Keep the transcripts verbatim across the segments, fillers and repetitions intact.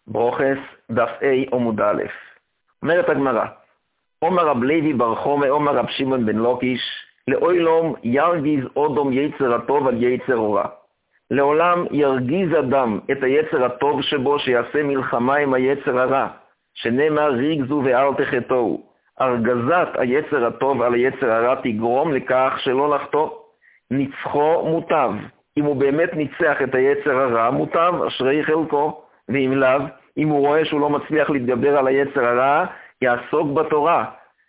ברוכס דף A עמוד א'. אומרת הגמרא, אומר רב לוי בר חומא, אומר רב שמעון בן לוקיש, לאוילום ירגיז אודום יצר הטוב על יצר הרע. לעולם ירגיז אדם את היצר הטוב שבו שיעשה מלחמה עם היצר הרע, שנאמר ריגזו ואל תחטאו. ארגזת היצר הטוב על היצר הרע תגרום לכך שלא לחטוא. ניצחו מוטב. אם הוא באמת ניצח את היצר הרע, מוטב, אשרי חלקו. ואם לאו, אם הוא רואה שהוא לא מצליח להתגבר על היצר הרע, יעסוק בתורה.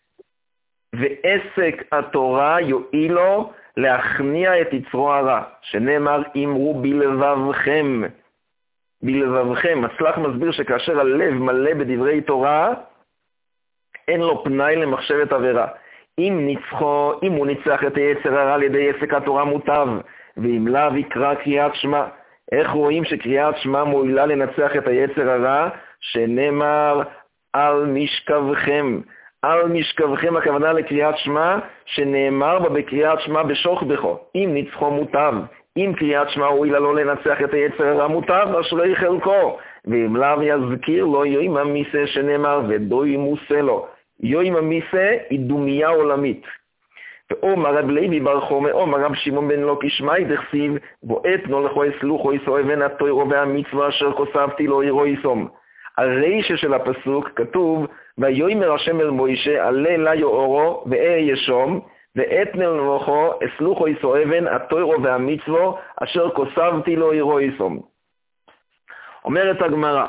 ועסק התורה יועיל לו להכניע את יצרו הרע, שנאמר אמרו בלבבכם. בלבבכם, הצלח מסביר שכאשר הלב מלא בדברי תורה, אין לו פנאי למחשבת עבירה. אם ניצחו, אם הוא ניצח את היצר הרע על ידי עסק התורה מוטב, ואם לאו יקרא קריאת שמע. איך רואים שקריאת שמע מועילה לנצח את היצר הרע? שנאמר על משכבכם. על משכבכם הכוונה לקריאת שמע, שנאמר בה בקריאת שמע בשוכבכו. אם ניצחו מוטב, אם קריאת שמע הועילה לו לנצח את היצר הרע מוטב, אשרי חלקו. ואם לאו יזכיר לו יוים המיסה, שנאמר ודוי מוסה לו. יוים המיסה היא דומיה עולמית. ואומר רב לוי בר חומא, אומר רב שמעון בן לוקיש, מאי דכתיב, ואתנו לכו אסלוחו יסואבן התוירו והמצווה אשר כוסבתי לו ירו יסום. הרישה של הפסוק כתוב, ויאמר השם אל מוישה, עלה לה יאורו ואהיה ישום, ואתנו לכו אסלוחו יסואבן התוירו והמצווה אשר כוסבתי לו ירו יסום. אומרת הגמרא,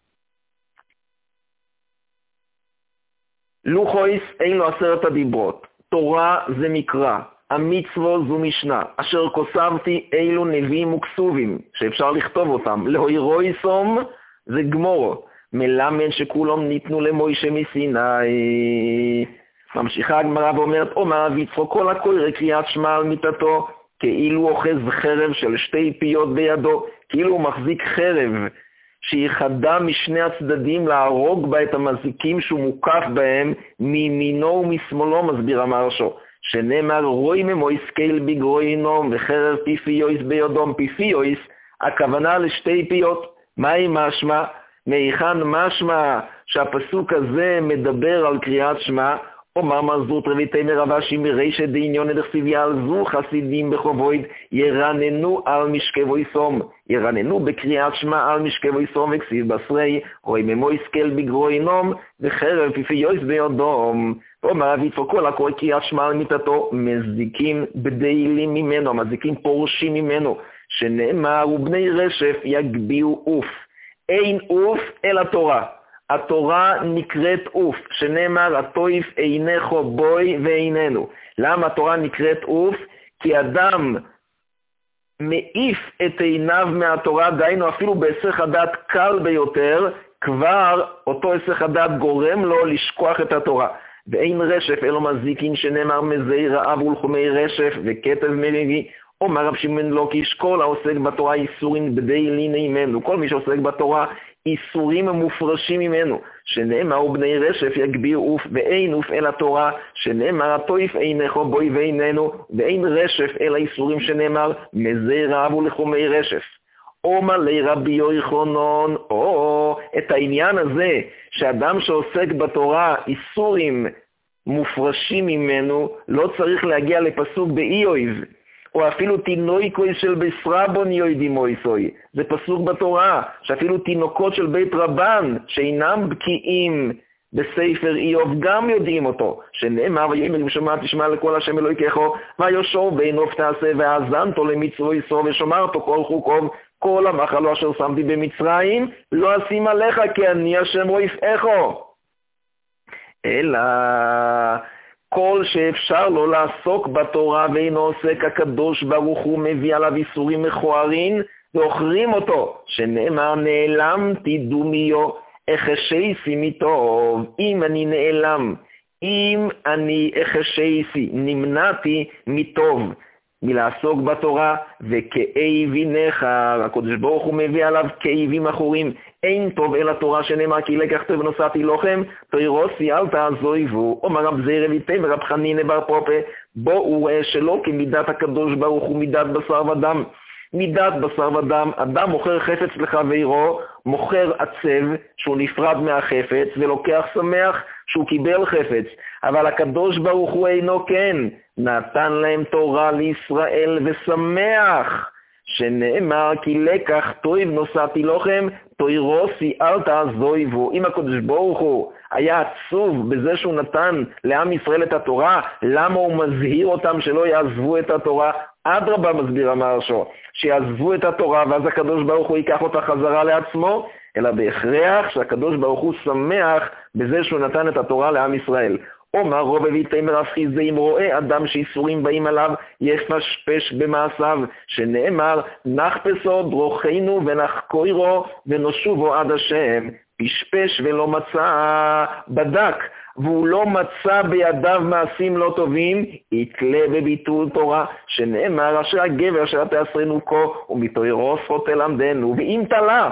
לוחויס אין לו עשרת הדיברות. תורה זה מקרא, המצוו זו משנה, אשר כוסבתי אילו נביאים וכסובים, שאפשר לכתוב אותם. להוירויסום זה גמור, מלמד שכולם ניתנו למוישה מסיני. ממשיכה הגמרא ואומרת, אומר רב יצחק, כל הקורא קריאת שמע על מיטתו, כאילו אוחז חרב של שתי פיות בידו, כאילו הוא מחזיק חרב, שהיא חדה משני הצדדים להרוג בה את המזיקים שהוא מוקף בהם מימינו ומשמאלו, מסביר המרשו, שנאמר רוי ממויס קייל בגרוינום וחרב פיפיויס ביודום. פיפיויס, הכוונה לשתי פיות. מהי משמע? מהיכן משמע שהפסוק הזה מדבר על קריאת שמע? אומר מזות רביתי מרבשי מרישת דעניון דכתיב יעלזו חסידים בחובויד ירננו על משכבו יסום. ירננו בקריאת שמע על משכבו יסום, וכסיב בסרי רוי ממויס קל בגרוינום וחרב פיפיויס ביודום. אומר רב יצחק, כל הקורא קריאת שמע על מיטתו מזיקים בדיילים ממנו, מזיקים פורשים ממנו, שנאמר ובני רשף יגביאו אוף. אין אוף אל התורה. התורה נקראת אוף, שנאמר התויף אינךו בוי ואיננו. למה התורה נקראת אוף? כי אדם מעיף את עיניו מהתורה, דיינו אפילו בהיסח הדעת קל ביותר, כבר אותו היסח הדעת גורם לו לשכוח את התורה. ואין רשף אלו מזיקין, שנאמר מזי רעב ולחומי רשף וכתב מריבי. אומר רב שמעון לוקיש, כל העוסק בתורה איסורים בדיילים ממנו. כל מי שעוסק בתורה איסורים מופרשים ממנו, שנאמר ובני רשף יגביר אוף, ואין אוף אל התורה, שנאמר התויף אינךו בוי ואיננו, ואין רשף אל האיסורים, שנאמר מזי רעב ולחומי רשף. אומר לי רבי יוחנן, או את העניין הזה שאדם שעוסק בתורה איסורים מופרשים ממנו, לא צריך להגיע לפסוק באיוב, או אפילו תינוקוי של בסרבון יוידי מויסוי. זה פסוק בתורה, שאפילו תינוקות של בית רבן, שאינם בקיאים בספר איוב, גם יודעים אותו. שנאמר, ויאמר אם שמע תשמע לכל השם אלוהיך, ויושע בעיניו תעשה, והאזנתו למצוו יסרו, ושמרתו כל חוקיו, כל המחלו אשר שמתי במצרים, לא אשים עליך, כי אני השם רופאך. אלא כל שאפשר לו לעסוק בתורה ואינו עוסק, הקדוש ברוך הוא מביא עליו איסורים מכוערים ואוכרים אותו, שנאמר נעלמתי דומיו אחשייסי מטוב. אם אני נעלם, אם אני אחשייסי, נמנעתי מטוב, מלעסוק בתורה, וכאבי נחר, הקדוש ברוך הוא מביא עליו כאבים אחורים. אין טוב אל התורה, שנאמר כי לקחת ונוסעתי לכם, תוירוסי אל תעזויבו. אומר רב זעיר אביטי ורב חנינא בר פרופא, בואו ראה שלא כמידת הקדוש ברוך הוא מידת בשר ודם, מידת בשר ודם, אדם מוכר חפץ לחברו, מוכר עצב שהוא נפרד מהחפץ, ולוקח שמח שהוא קיבל חפץ. אבל הקדוש ברוך הוא אינו כן, נתן להם תורה לישראל ושמח. שנאמר כי לקח טויב נוסעתי לכם, תוירוסי אל תעזויבו. אם הקדוש ברוך הוא היה עצוב בזה שהוא נתן לעם ישראל את התורה, למה הוא מזהיר אותם שלא יעזבו את התורה? אדרבה, מסביר המהרש"א, שיעזבו את התורה ואז הקדוש ברוך הוא ייקח אותה חזרה לעצמו, אלא בהכרח שהקדוש ברוך הוא שמח בזה שהוא נתן את התורה לעם ישראל. אומר רוב ויתמר אפחי זה אם רואה אדם שאיסורים באים עליו יפשפש במעשיו, שנאמר נחפשו דרוכנו ונחקוירו ונושובו עד השם. פשפש ולא מצא, בדק והוא לא מצא בידיו מעשים לא טובים, יתלה בביטול תורה, שנאמר אשר הגבר אשר תעשרנו כה ומתוירו זכות תלמדנו. ואם תלה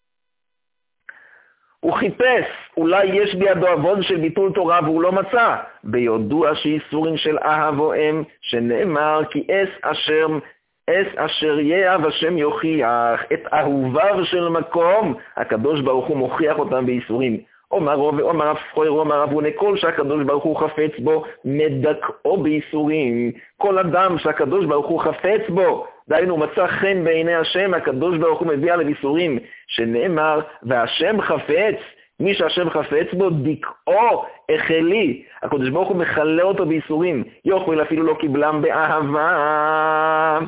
הוא חיפש, אולי יש בידו עוון של ביטול תורה והוא לא מצא, ביודוע שאיסורים של אהבו הם, שנאמר כי אס אשר אס אשר יאהב השם יוכיח. את אהוביו של מקום הקדוש ברוך הוא מוכיח אותם באיסורים. אומר רוב, אומר אפסחוי, אומר אבונה, כל שהקדוש ברוך הוא חפץ בו מדכאו באיסורים. כל אדם שהקדוש ברוך הוא חפץ בו, דיינו מצא חן בעיני השם, הקדוש ברוך הוא מביא עליו איסורים, שנאמר והשם חפץ, מי שהשם חפץ בו דכאו החלי. הקדוש ברוך הוא מחלה אותו באיסורים, יוכל אפילו לא קיבלם באהבה.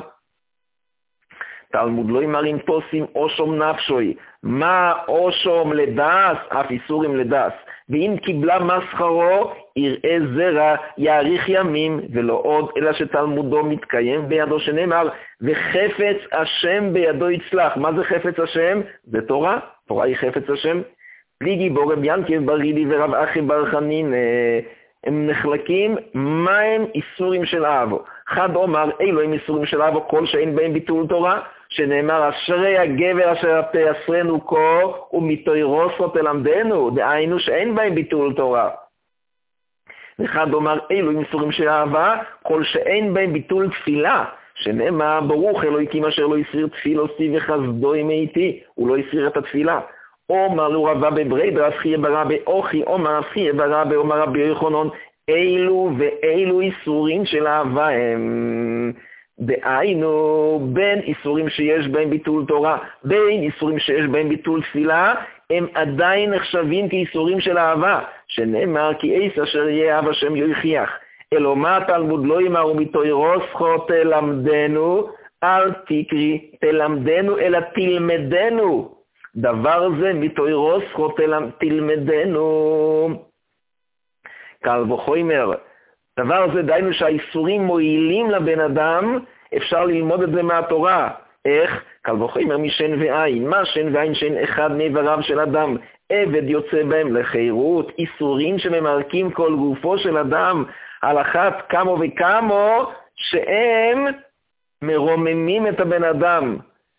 תלמוד לא ימרים תוסים אושום נפשוי, מה אושום לדס, אף איסורים לדס. ואם קיבלה מסחרו, יראה זרע, יאריך ימים, ולא עוד, אלא שתלמודו מתקיים בידו, שנאמר, וחפץ השם בידו יצלח. מה זה חפץ השם? זה תורה, תורה היא חפץ השם. פליגי בו רב ינקב ברידי ורב אחי בר חנין, הם נחלקים, מה הם איסורים של אהבו? חד אומר, אילו הם איסורים של אהבו, כל שאין בהם ביטול תורה, שנאמר, אשרי הגבר אשר תעשרנו כה, ומתוירוסו תלמדנו, דהיינו שאין בהם ביטול תורה. וחד אומר, אילו הם איסורים של אהבה, כל שאין בהם ביטול תפילה, שנאמר, ברוך אלוהיקים אשר לא יסיר תפילוסי וחסדו איתי, הוא לא יסיר את התפילה. אומר לו רבה בבריידר, אסחי ברבה אוכי, אומר אסחי ברבה, אומר רבי יוחנן, אילו ואילו איסורים של אהבה הם. דהיינו, בין איסורים שיש בהם ביטול תורה, בין איסורים שיש בהם ביטול תפילה, הם עדיין נחשבים כאיסורים של אהבה, שנאמר כי איס אשר יאהב השם יוכיח. אלו מה תלמוד לא יאמר ומתוירוסכו תלמדנו, אל תקרי תלמדנו אלא תלמדנו. דבר זה מתוירוסכו תלמדנו. קל וחומר, דבר זה דיינו שהאיסורים מועילים לבן אדם, אפשר ללמוד את זה מהתורה. איך? קל וחומר משן ועין. מה שן ועין? שן אחד מאיבריו של אדם. עבד יוצא בהם לחירות, איסורים שממרקים כל גופו של אדם, על אחת כמו וכמו שהם מרוממים את הבן אדם.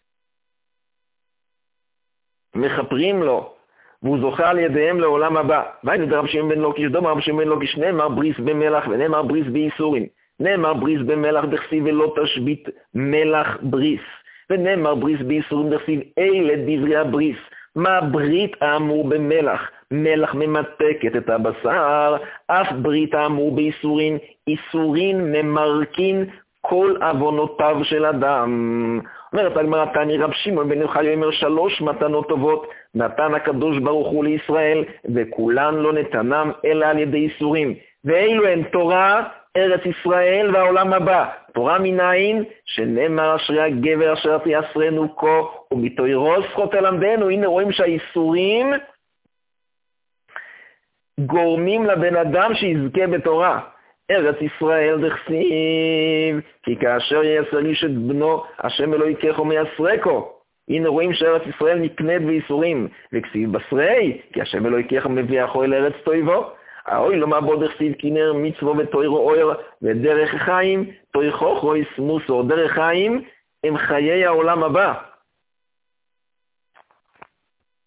מחפרים לו, והוא זוכה על ידיהם לעולם הבא. והיינו דרב שמעון בן לוקיש, דומה רב שמעון בן לוקיש, נאמר בריס במלח ונאמר בריס באיסורים. נאמר בריס במלח דכסיב ולא תשבית מלח בריס. ונאמר בריס באיסורים דכסיב אלה דברי הבריס. מה ברית האמור במלח? מלח ממתקת את הבשר, אף ברית האמור באיסורים, איסורים ממרקין כל עוונותיו של אדם. אומרת הגמרא תני רב שמעון בן יוחאי אומר שלוש מתנות טובות נתן הקדוש ברוך הוא לישראל, וכולן לא נתנם אלא על ידי איסורים. ואילו הן תורה, ארץ ישראל והעולם הבא. תורה מנין? שנאמר אשרי הגבר אשר תעשרנו כה ומתוירוסכו תלמדנו. הנה רואים שהאיסורים גורמים לבן אדם שיזכה בתורה. ארץ ישראל דכסיב, כי כאשר יעשר איש את בנו, השם אלוהיכך ומייסרקו. הנה רואים שארץ ישראל נקנית באיסורים, וכסיב בשרי, כי השם אלוהיכך מביאכו אל ארץ תויבו. האוי לא מה בו דכסיב כינר מצוו ותוירו אויר, ודרך חיים, תויכוך רוי סמוסו, דרך חיים הם חיי העולם הבא.